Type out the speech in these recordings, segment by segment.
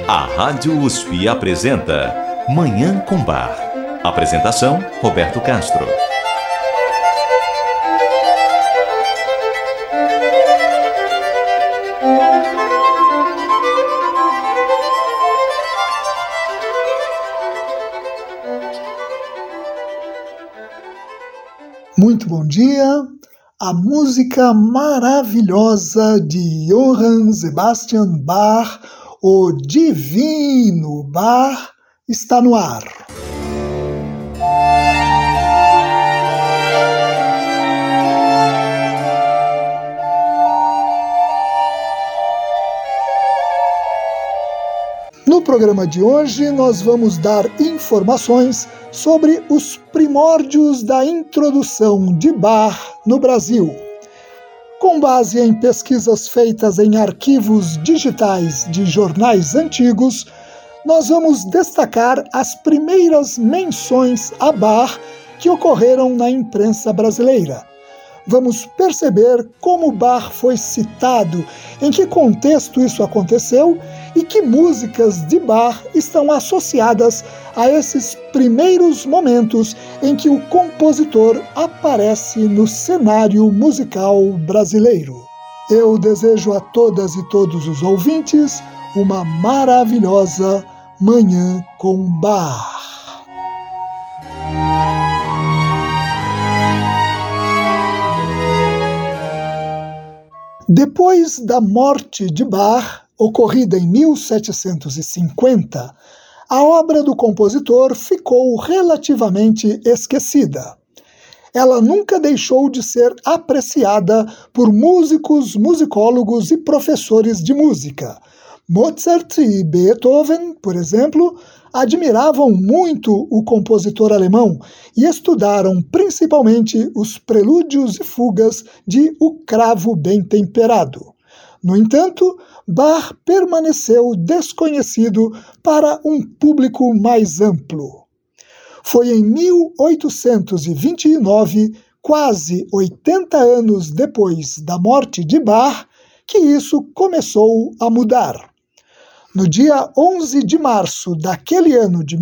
A Rádio USP apresenta Manhã com Bar. Apresentação, Roberto Castro. Muito bom dia. A música maravilhosa de Johann Sebastian Bach, o Divino Bach, está no ar. No programa de hoje, nós vamos dar informações sobre os primórdios da introdução de Bach no Brasil. Com base em pesquisas feitas em arquivos digitais de jornais antigos, nós vamos destacar as primeiras menções a Bach que ocorreram na imprensa brasileira. Vamos perceber como Bach foi citado, em que contexto isso aconteceu e que músicas de Bach estão associadas a esses primeiros momentos em que o compositor aparece no cenário musical brasileiro. Eu desejo a todas e todos os ouvintes uma maravilhosa Manhã com Bach. Depois da morte de Bach, ocorrida em 1750, a obra do compositor ficou relativamente esquecida. Ela nunca deixou de ser apreciada por músicos, musicólogos e professores de música. Mozart e Beethoven, por exemplo, admiravam muito o compositor alemão e estudaram principalmente os prelúdios e fugas de O Cravo Bem Temperado. No entanto, Bach permaneceu desconhecido para um público mais amplo. Foi em 1829, quase 80 anos depois da morte de Bach, que isso começou a mudar. No dia 11 de março daquele ano de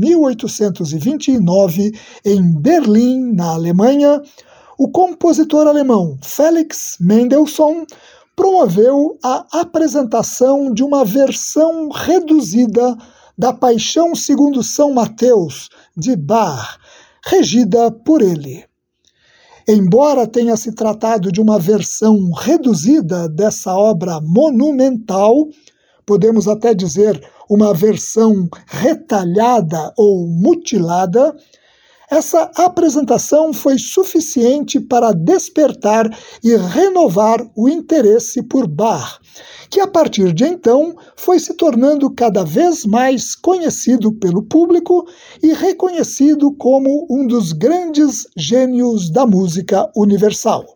1829, em Berlim, na Alemanha, o compositor alemão Felix Mendelssohn promoveu a apresentação de uma versão reduzida da Paixão segundo São Mateus, de Bach, regida por ele. Embora tenha se tratado de uma versão reduzida dessa obra monumental, podemos até dizer uma versão retalhada ou mutilada, essa apresentação foi suficiente para despertar e renovar o interesse por Bach, que a partir de então foi se tornando cada vez mais conhecido pelo público e reconhecido como um dos grandes gênios da música universal.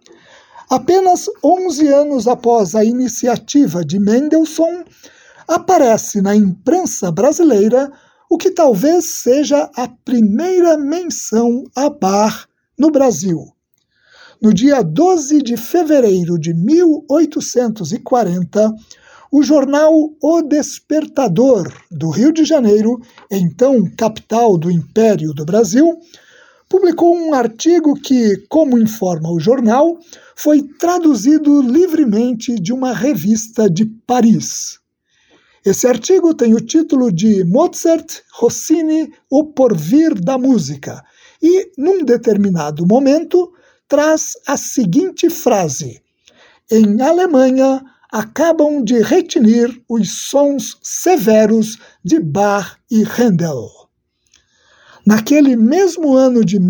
Apenas 11 anos após a iniciativa de Mendelssohn, aparece na imprensa brasileira o que talvez seja a primeira menção a Bach no Brasil. No dia 12 de fevereiro de 1840, o jornal O Despertador, do Rio de Janeiro, então capital do Império do Brasil, publicou um artigo que, como informa o jornal, foi traduzido livremente de uma revista de Paris. Esse artigo tem o título de Mozart, Rossini, o porvir da música e, num determinado momento, traz a seguinte frase: em Alemanha, acabam de retinir os sons severos de Bach e Handel. Naquele mesmo ano de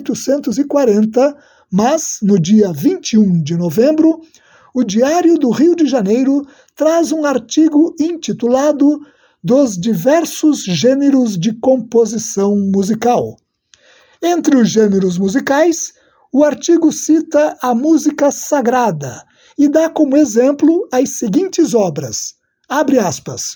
1840, mas no dia 21 de novembro, o Diário do Rio de Janeiro traz um artigo intitulado Dos diversos gêneros de composição musical. Entre os gêneros musicais, o artigo cita a música sagrada e dá como exemplo as seguintes obras, abre aspas,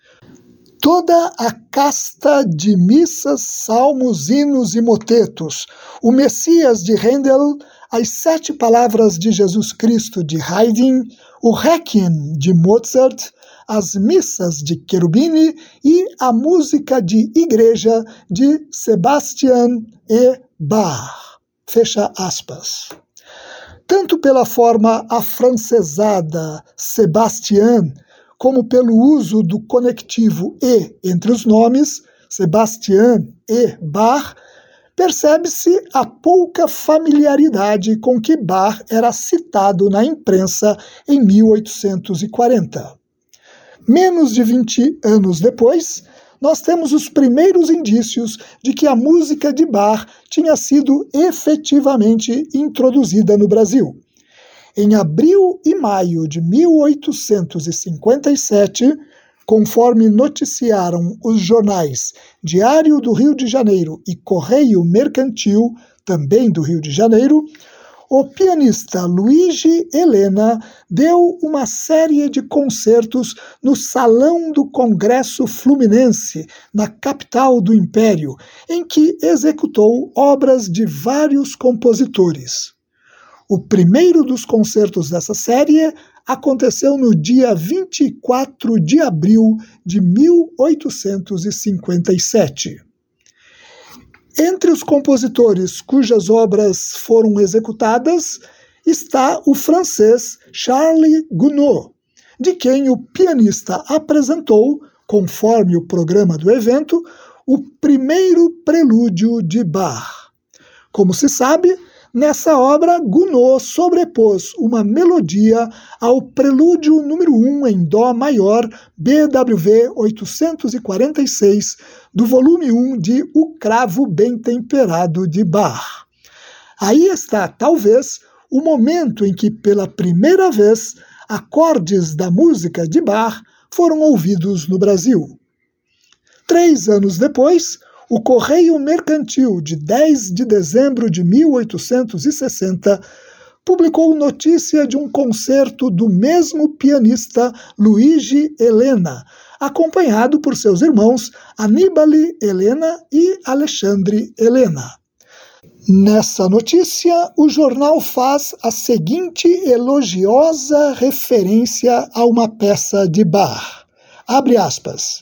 toda a casta de missas, salmos, hinos e motetos, o Messias de Handel, as 7 palavras de Jesus Cristo de Haydn, o Requiem de Mozart, as missas de Cherubini e a música de igreja de Sebastian e Bach. Fecha aspas. Tanto pela forma afrancesada Sebastian, como pelo uso do conectivo E entre os nomes, Sebastian e Bach, percebe-se a pouca familiaridade com que Bach era citado na imprensa em 1840. Menos de 20 anos depois, nós temos os primeiros indícios de que a música de Bach tinha sido efetivamente introduzida no Brasil. Em abril e maio de 1857, conforme noticiaram os jornais Diário do Rio de Janeiro e Correio Mercantil, também do Rio de Janeiro, o pianista Luigi Helena deu uma série de concertos no Salão do Congresso Fluminense, na capital do Império, em que executou obras de vários compositores. O primeiro dos concertos dessa série aconteceu no dia 24 de abril de 1857. Entre os compositores cujas obras foram executadas está o francês Charles Gounod, de quem o pianista apresentou, conforme o programa do evento, o primeiro prelúdio de Bach. Como se sabe, nessa obra, Gounod sobrepôs uma melodia ao prelúdio número 1 em Dó maior, BWV 846, do volume 1 de O Cravo Bem Temperado de Bach. Aí está, talvez, o momento em que, pela primeira vez, acordes da música de Bach foram ouvidos no Brasil. 3 anos depois, o Correio Mercantil, de 10 de dezembro de 1860, publicou notícia de um concerto do mesmo pianista Luigi Helena, acompanhado por seus irmãos Annibale Helena e Alexandre Helena. Nessa notícia, o jornal faz a seguinte elogiosa referência a uma peça de Bach. Abre aspas.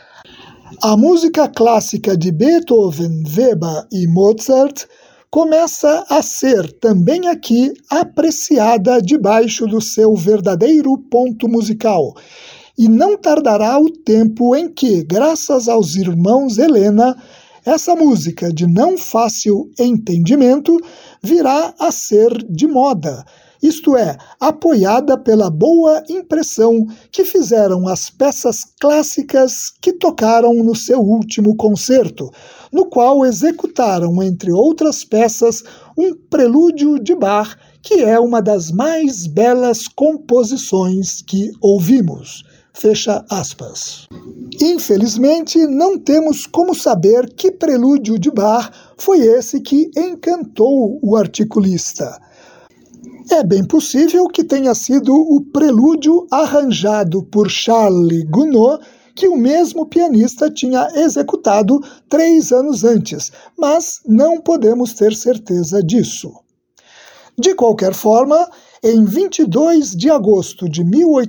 A música clássica de Beethoven, Weber e Mozart começa a ser também aqui apreciada debaixo do seu verdadeiro ponto musical, e não tardará o tempo em que, graças aos irmãos Helena, essa música de não fácil entendimento virá a ser de moda, isto é, apoiada pela boa impressão que fizeram as peças clássicas que tocaram no seu último concerto, no qual executaram, entre outras peças, um prelúdio de Bach, que é uma das mais belas composições que ouvimos. Fecha aspas. Infelizmente, não temos como saber que prelúdio de Bach foi esse que encantou o articulista. É bem possível que tenha sido o prelúdio arranjado por Charles Gounod, que o mesmo pianista tinha executado 3 anos antes, mas não podemos ter certeza disso. De qualquer forma, em 22 de agosto de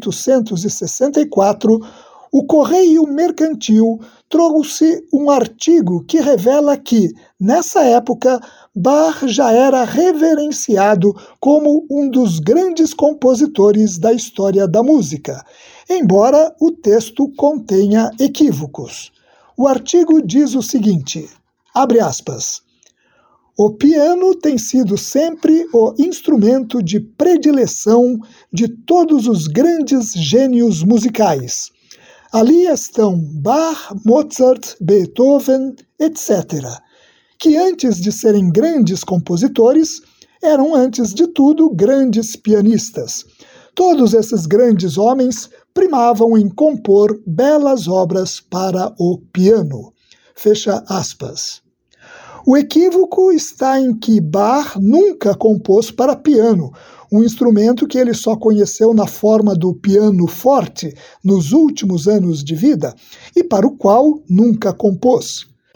1864, o Correio Mercantil trouxe um artigo que revela que, nessa época, Bach já era reverenciado como um dos grandes compositores da história da música, embora o texto contenha equívocos. O artigo diz o seguinte, abre aspas, o piano tem sido sempre o instrumento de predileção de todos os grandes gênios musicais. Ali estão Bach, Mozart, Beethoven, etc., que antes de serem grandes compositores, eram antes de tudo grandes pianistas. Todos esses grandes homens primavam em compor belas obras para o piano. Fecha aspas. O equívoco está em que Bach nunca compôs para piano, um instrumento que ele só conheceu na forma do piano forte nos últimos anos de vida e para o qual nunca compôs.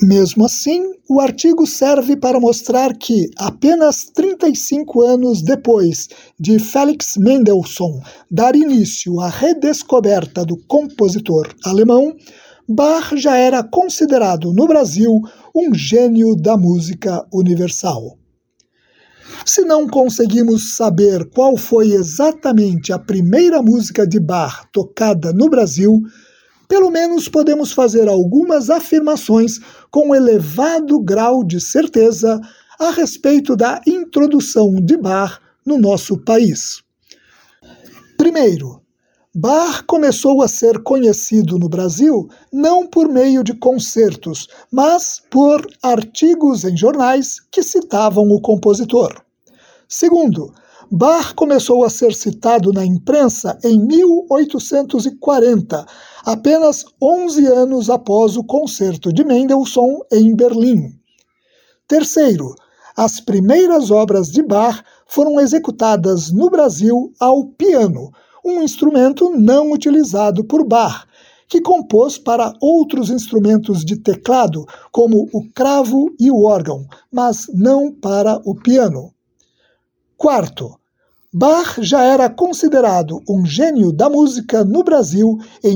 Mesmo assim, o artigo serve para mostrar que, apenas 35 anos depois de Felix Mendelssohn dar início à redescoberta do compositor alemão, Bach já era considerado no Brasil um gênio da música universal. Se não conseguimos saber qual foi exatamente a primeira música de Bach tocada no Brasil, pelo menos podemos fazer algumas afirmações com elevado grau de certeza a respeito da introdução de Bach no nosso país. Primeiro, Bach começou a ser conhecido no Brasil não por meio de concertos, mas por artigos em jornais que citavam o compositor. Segundo, Bach começou a ser citado na imprensa em 1840, apenas 11 anos após o concerto de Mendelssohn em Berlim. Terceiro, as primeiras obras de Bach foram executadas no Brasil ao piano, um instrumento não utilizado por Bach, que compôs para outros instrumentos de teclado, como o cravo e o órgão, mas não para o piano. Quarto, Bach já era considerado um gênio da música no Brasil em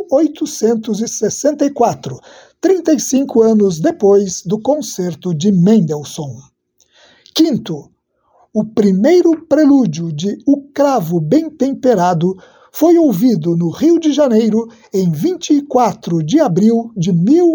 1864, 35 anos depois do concerto de Mendelssohn. Quinto, o primeiro prelúdio de O Cravo Bem Temperado foi ouvido no Rio de Janeiro em 24 de abril de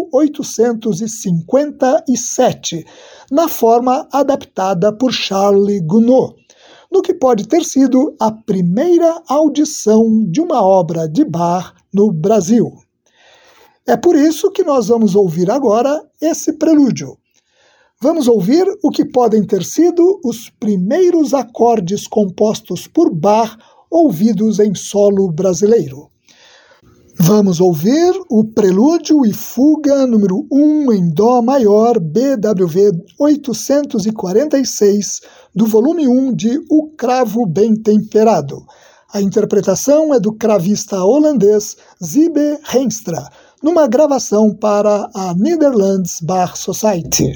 1857, na forma adaptada por Charles Gounod, no que pode ter sido a primeira audição de uma obra de Bach no Brasil. É por isso que nós vamos ouvir agora esse prelúdio. Vamos ouvir o que podem ter sido os primeiros acordes compostos por Bach ouvidos em solo brasileiro. Vamos ouvir o Prelúdio e Fuga número 1 em Dó maior, BWV 846, do volume 1 de O Cravo Bem Temperado. A interpretação é do cravista holandês Zibe Heenstra, numa gravação para a Netherlands Bach Society.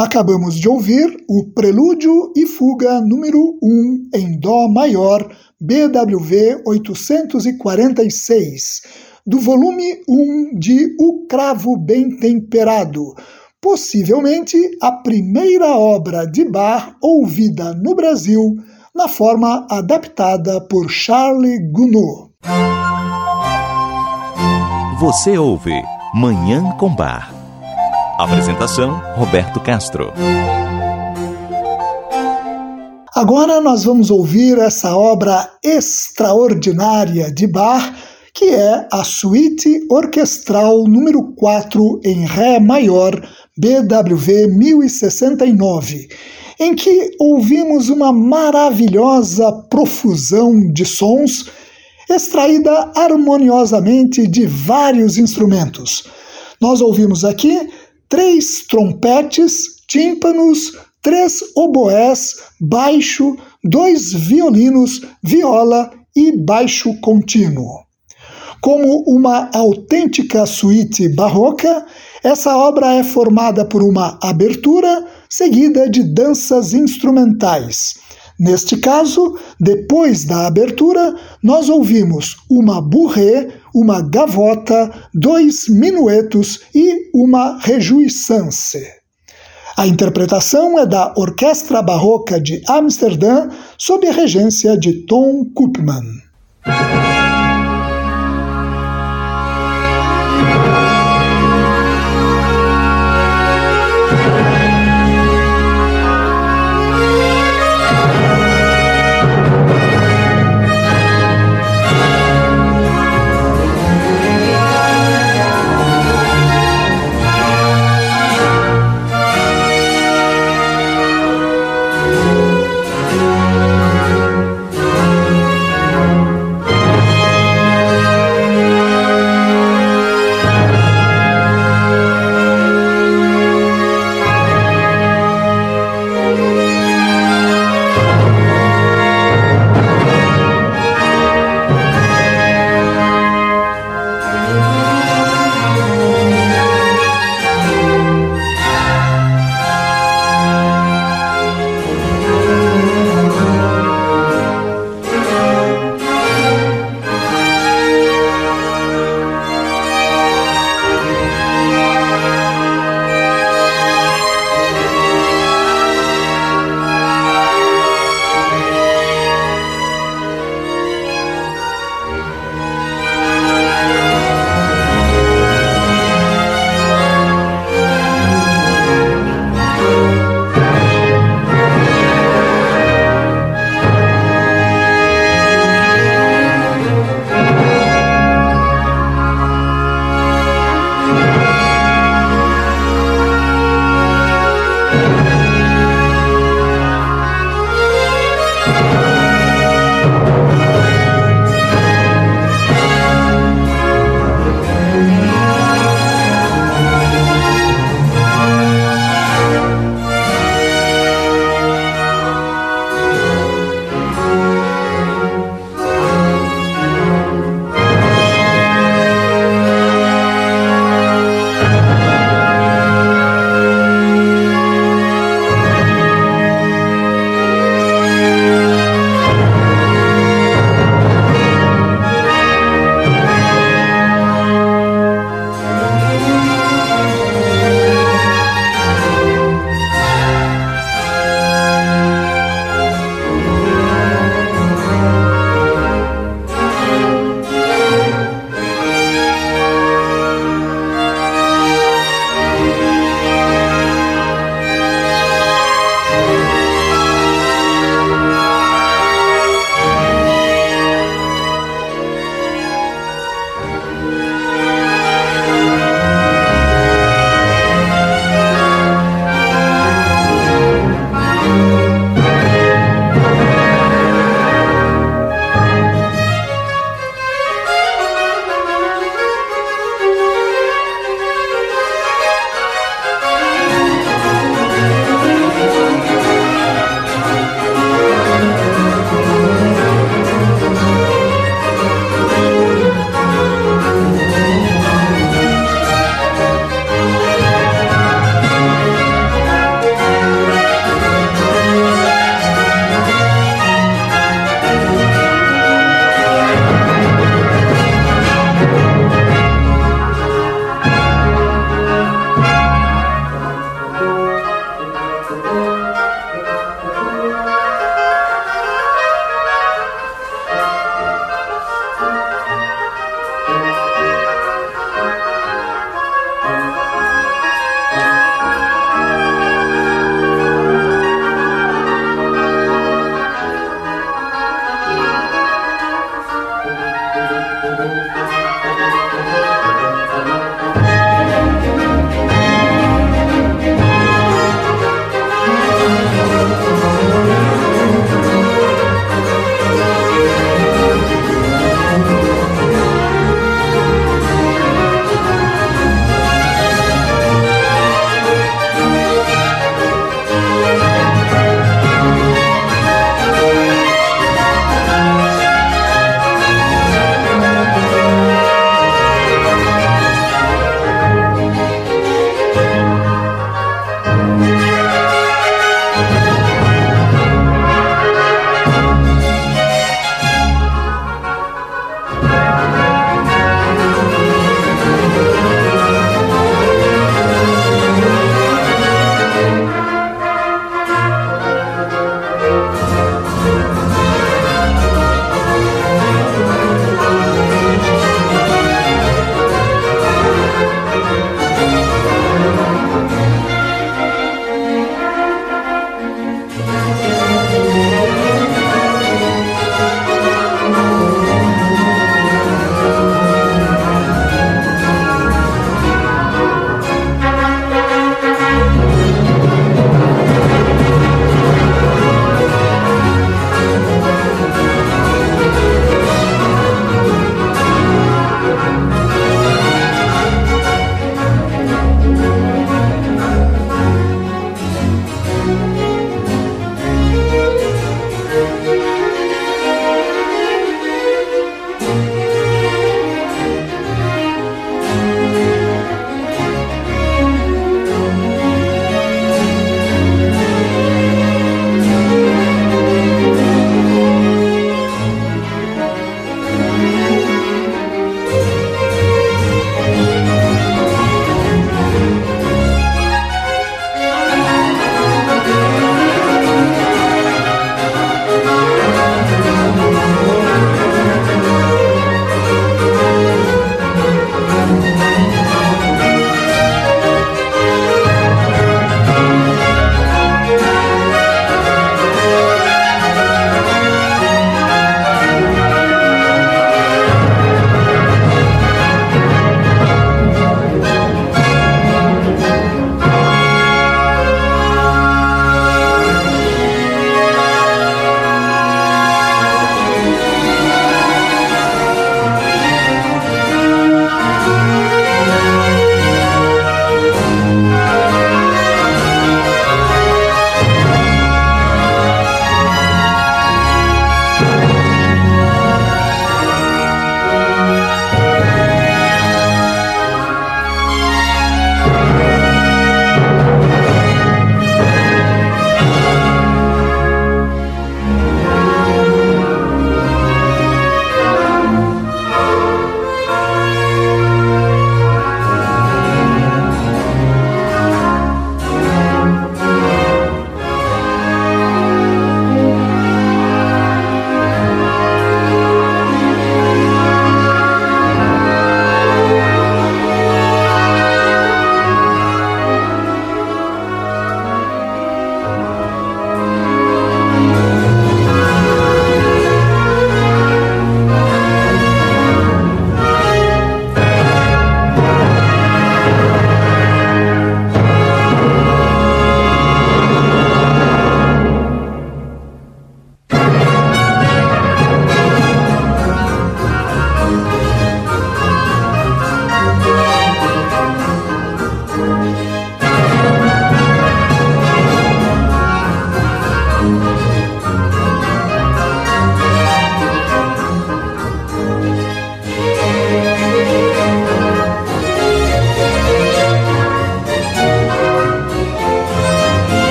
Acabamos de ouvir o Prelúdio e Fuga número 1 em Dó maior, BWV 846, do volume 1 de O Cravo Bem Temperado, possivelmente a primeira obra de Bach ouvida no Brasil na forma adaptada por Charles Gounod. Você ouve Manhã com Bar. Apresentação, Roberto Castro. Agora nós vamos ouvir essa obra extraordinária de Bach, que é a Suíte Orquestral número 4 em Ré maior, BWV 1069, em que ouvimos uma maravilhosa profusão de sons extraída harmoniosamente de vários instrumentos. Nós ouvimos aqui 3 trompetes, tímpanos, 3 oboés, baixo, 2 violinos, viola e baixo contínuo. Como uma autêntica suíte barroca, essa obra é formada por uma abertura seguida de danças instrumentais. Neste caso, depois da abertura, nós ouvimos uma bourrée, uma gavota, 2 minuetos e uma rejuissance. A interpretação é da Orquestra Barroca de Amsterdã, sob a regência de Tom Koopman.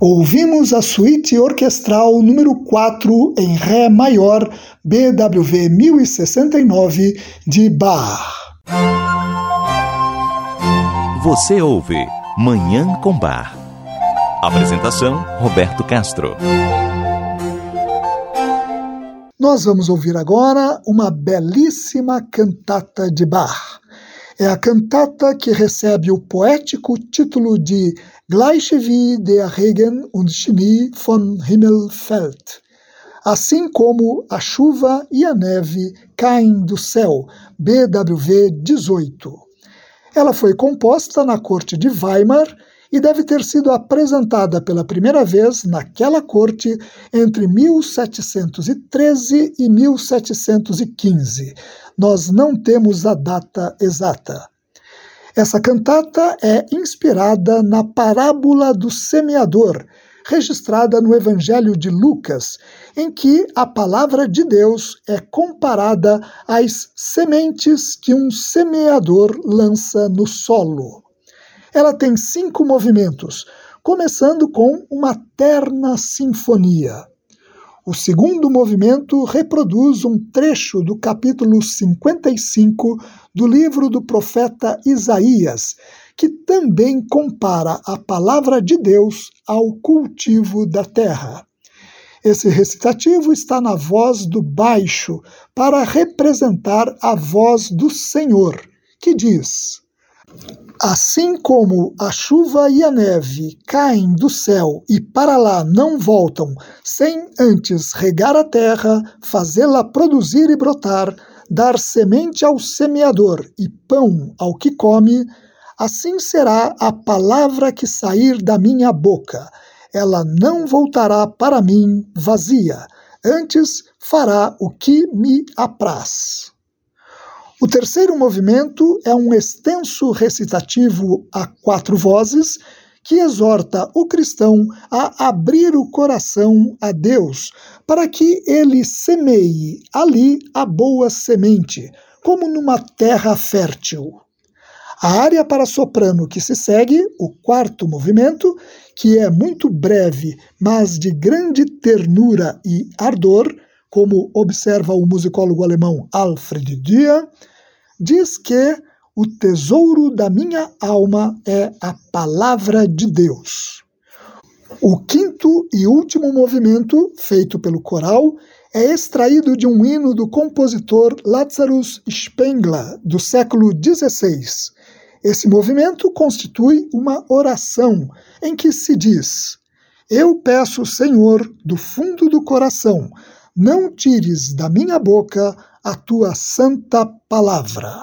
Ouvimos a suíte orquestral número 4 em Ré maior, BWV 1069, de Bach. Você ouve Manhã com Bar. Apresentação, Roberto Castro. Nós vamos ouvir agora uma belíssima cantata de Bach. É a cantata que recebe o poético título de Gleiche wie der Regen und Schnee vom Himmel fällt. Assim como a chuva e a neve caem do céu, BWV 18. Ela foi composta na corte de Weimar e deve ter sido apresentada pela primeira vez naquela corte entre 1713 e 1715. Nós não temos a data exata. Essa cantata é inspirada na parábola do semeador, registrada no Evangelho de Lucas, em que a palavra de Deus é comparada às sementes que um semeador lança no solo. Ela tem 5 movimentos, começando com uma terna sinfonia. O segundo movimento reproduz um trecho do capítulo 55 do livro do profeta Isaías, que também compara a palavra de Deus ao cultivo da terra. Esse recitativo está na voz do baixo, para representar a voz do Senhor, que diz: Assim como a chuva e a neve caem do céu e para lá não voltam, sem antes regar a terra, fazê-la produzir e brotar, dar semente ao semeador e pão ao que come, assim será a palavra que sair da minha boca. Ela não voltará para mim vazia, antes fará o que me apraz. O terceiro movimento é um extenso recitativo a 4 vozes que exorta o cristão a abrir o coração a Deus para que ele semeie ali a boa semente, como numa terra fértil. A área para soprano que se segue, o quarto movimento, que é muito breve, mas de grande ternura e ardor, como observa o musicólogo alemão Alfred Dürer, diz que o tesouro da minha alma é a palavra de Deus. O quinto e último movimento, feito pelo coral, é extraído de um hino do compositor Lazarus Spengler, do século XVI. Esse movimento constitui uma oração em que se diz: Eu peço, Senhor, do fundo do coração, não tires da minha boca a tua santa palavra.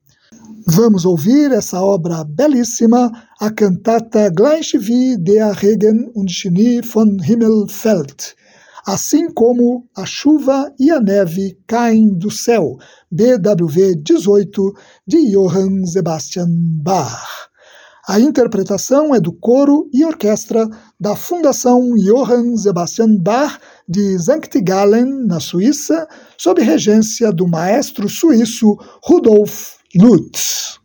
Vamos ouvir essa obra belíssima, a cantata Gleiche wie der Regen und Schnee vom Himmel fällt. Assim como a chuva e a neve caem do céu, BWV 18, de Johann Sebastian Bach. A interpretação é do coro e orquestra da Fundação Johann Sebastian Bach de St. Gallen, na Suíça, sob regência do maestro suíço Rudolf Lutz.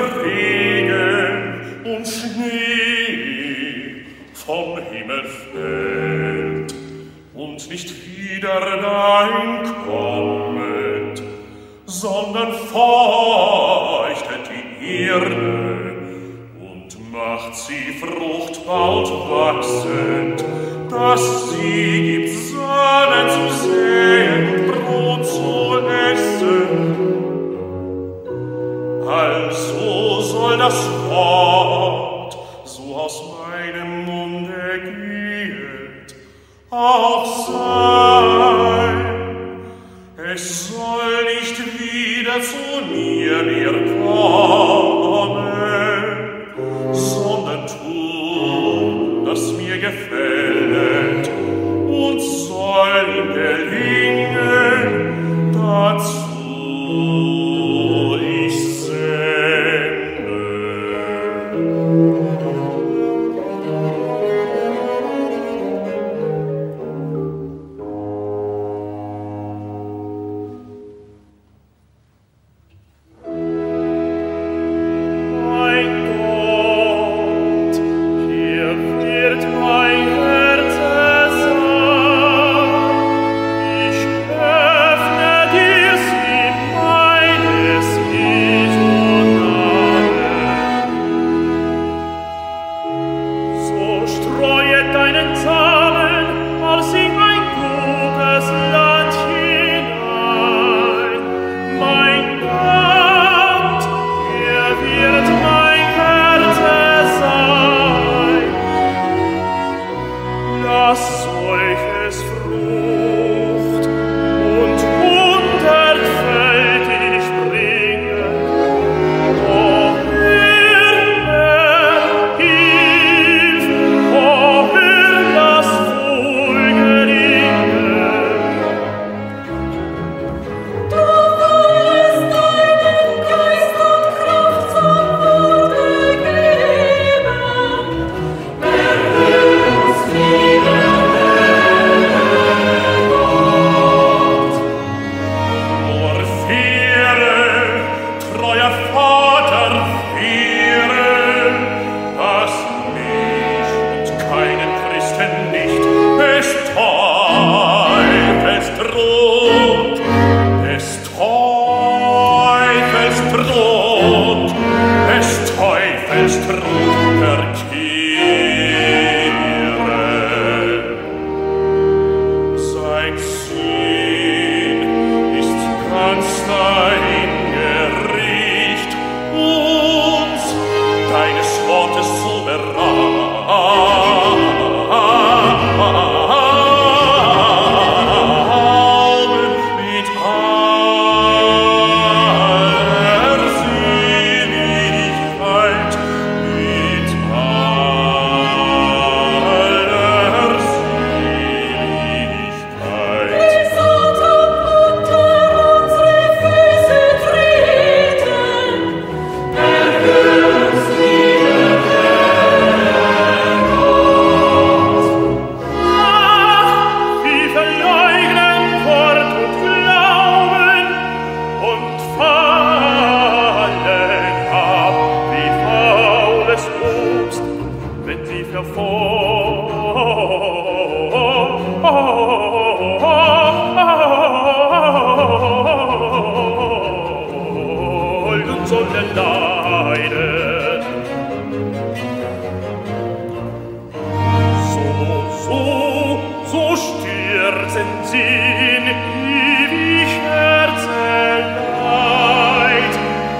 Regen und Schnee vom Himmel fällt und nicht wieder dahin kommet, sondern feuchtet die Erde und macht sie fruchtbar und wachsend, dass sie gibt Samen zu säen und Brot zu essen. Also soll das Wort, so aus meinem Munde geht, auch sein. Es soll nicht wieder zu mir kommen, sondern tun, das mir gefällt, und soll ihm gelingen, dazu ich sende.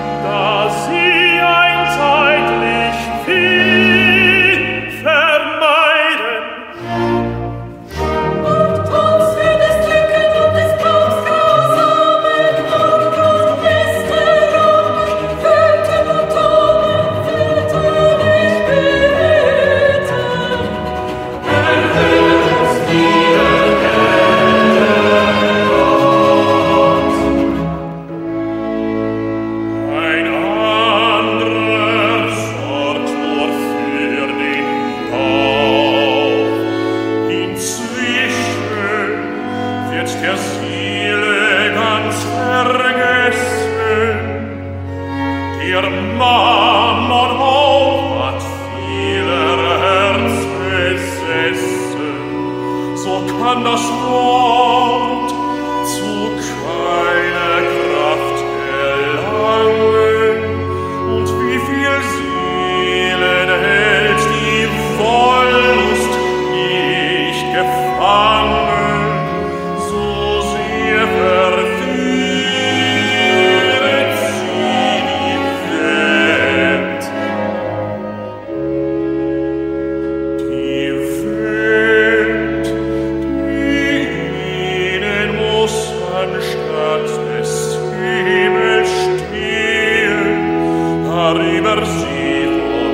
Ferma an das Wort zu keiner Kraft erlangen. Und wie viel Seelen hält die Wollust nicht gefangen, so sehr verführet sie die Welt. Die Welt, die ihnen muss anstatt des Himmels stehen, darüber sie vom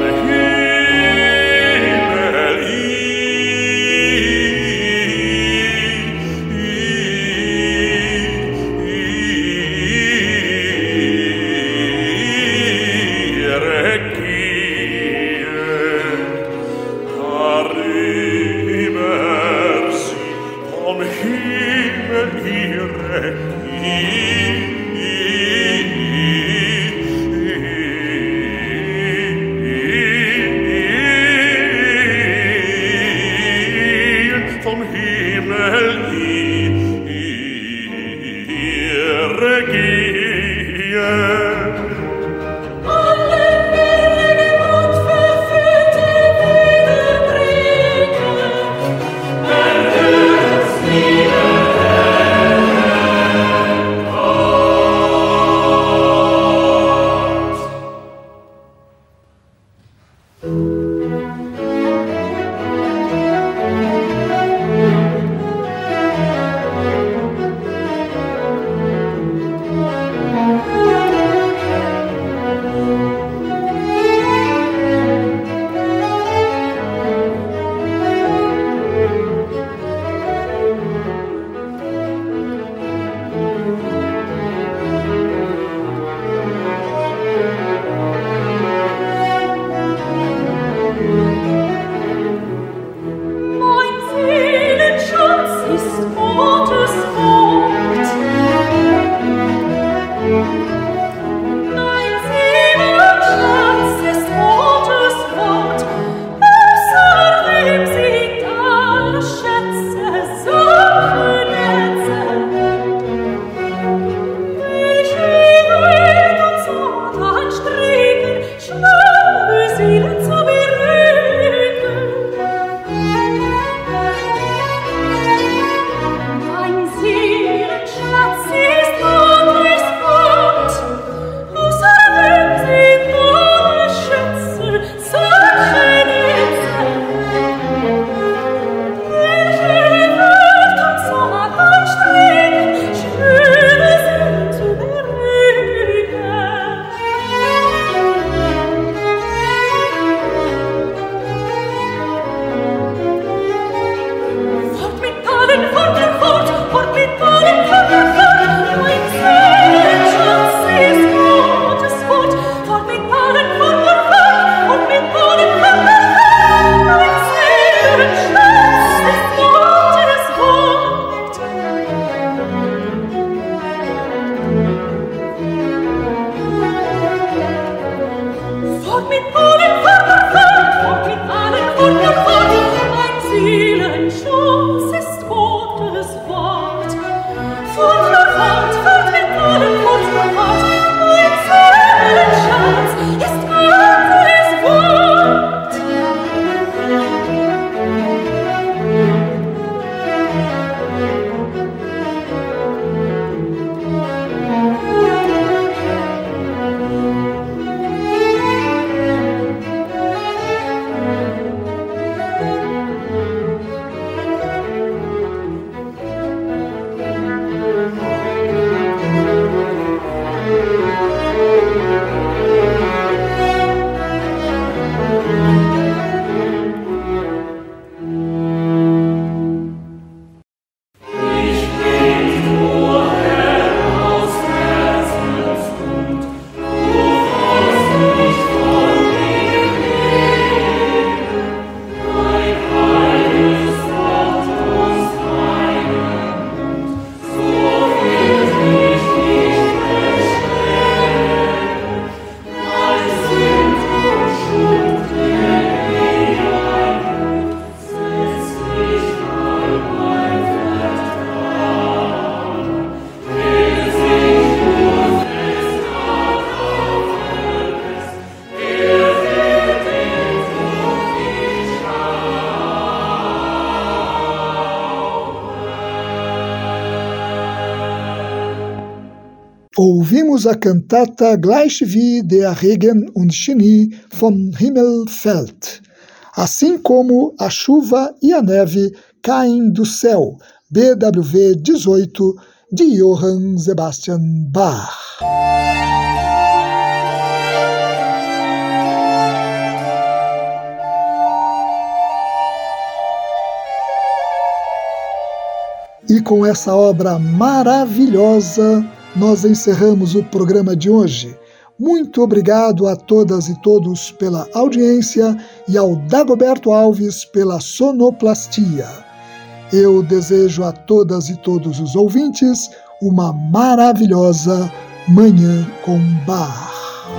Himmel regieren. Darüber sie vom Himmel vom Himmel regieren. Alle Berge und verführte Widerbrüche erhöht wieder Mein Seelenschatz ist Gottes Wort. Mein Seelenschatz ist Gottes Wort. Außer dem sind alle Schätze so vernetzt. Welche Welt und Satan streben, schwache Seelen zu beruhigen. Mein Seelenschatz ist Gottes Wort, außer dem sind alle Schätze solche Netze. Welche Welt und Satan streben, schwöre Seelen zu Fort mit allen, fort, fort mit allen, fort. Mein Seelenschatz ist Gottes Wort. Fort mit allen, fort mit allen, fort. Mein Seelenschatz ist Gottes Wort. Fort mit allen, fort mit allen, fort. Mein Seelenschatz ist Gottes Wort. Fort mit allen, fort. Mein Seelenschatz ist Gottes Wort. ouvimos a cantata Gleich wie der Regen und Schnee vom Himmel fällt, assim como a chuva e a neve caem do céu, BWV 18, de Johann Sebastian Bach. E com essa obra maravilhosa, nós encerramos o programa de hoje. Muito obrigado a todas e todos pela audiência e ao Dagoberto Alves pela sonoplastia. Eu desejo a todas e todos os ouvintes uma maravilhosa Manhã com Bach.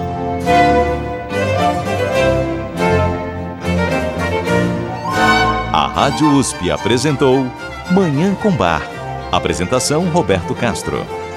A Rádio USP apresentou Manhã com Bach. Apresentação Roberto Castro.